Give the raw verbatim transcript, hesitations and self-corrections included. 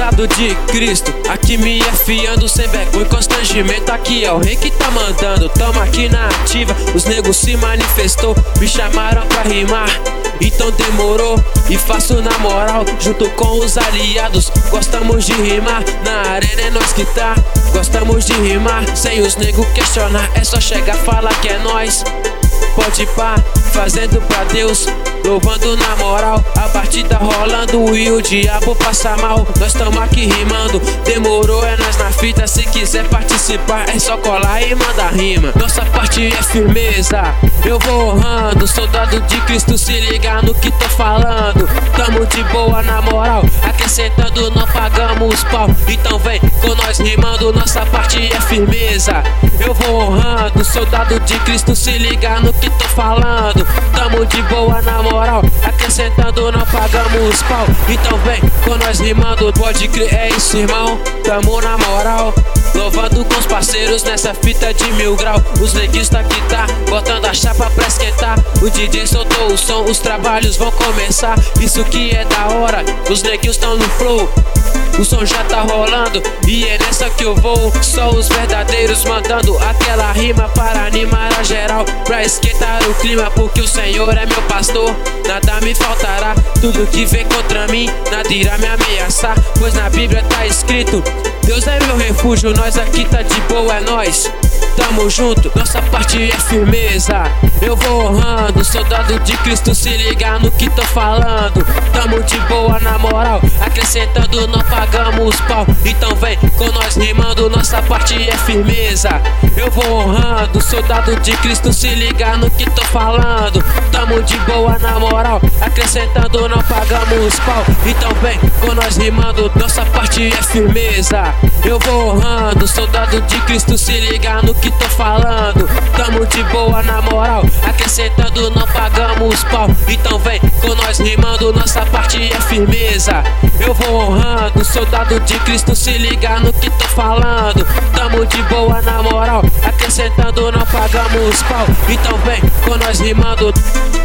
Soldado de Cristo, aqui me afiando sem vergonha e constrangimento. Aqui é o rei que tá mandando, tamo aqui na ativa. Os negros se manifestou, me chamaram pra rimar, então demorou. E faço na moral, junto com os aliados. Gostamos de rimar, na arena é nós que tá. Gostamos de rimar, sem os negros questionar. É só chegar, falar que é nós. Pode pá, fazendo pra Deus, louvando na moral. A partida rolando e o diabo passa mal. Nós tamo aqui rimando, demorou, é nós na fita. Se quiser participar é só colar e mandar rima. Nossa parte é firmeza, eu vou honrando. Soldado de Cristo, se liga no que tô falando. Tamo de boa na moral, acrescentando não pagamos pau. Então vem com nós rimando, nossa parte é firmeza. Eu vou honrando, soldado de Cristo, se liga no que tô falando. Tamo de boa na moral, acrescentando não pagamos pau. Então vem com nós rimando, pode crer, é isso irmão. Tamo na moral, louvando com os parceiros nessa fita de mil grau. Os neguistas que tá, botando a chapa pra esquentar. O D J soltou o som, os trabalhos vão começar. Isso que é da hora, os neguinhos tão no flow. O som já tá rolando e é nessa que eu vou. Só os verdadeiros mandando aquela rima para animar a geral, pra esquentar o clima, porque o Senhor é meu pastor. Nada me faltará, tudo que vem contra mim nada irá me ameaçar, pois na Bíblia tá escrito: Deus é meu refúgio, nós aqui tá de boa, é nós. Tamo junto, nossa parte é firmeza. Eu vou honrando, soldado de Cristo, se liga no que tô falando. Tamo de boa na moral, acrescentando não pagamos pau. Então vem com nós rimando, nossa parte é firmeza. Eu vou honrando, soldado de Cristo, se liga no que tô falando. Tamo de boa na moral, acrescentando não pagamos pau. Então vem com nós rimando, nossa parte é firmeza. Eu vou honrando, soldado de Cristo, se liga no que tô falando. Tamo de boa na moral, acrescentando não pagamos pau. Então vem com nós rimando, nossa parte é firmeza. Eu vou honrando, soldado de Cristo, se liga no que tô falando. Tamo de boa na moral, acrescentando não pagamos pau. Então vem com nós rimando.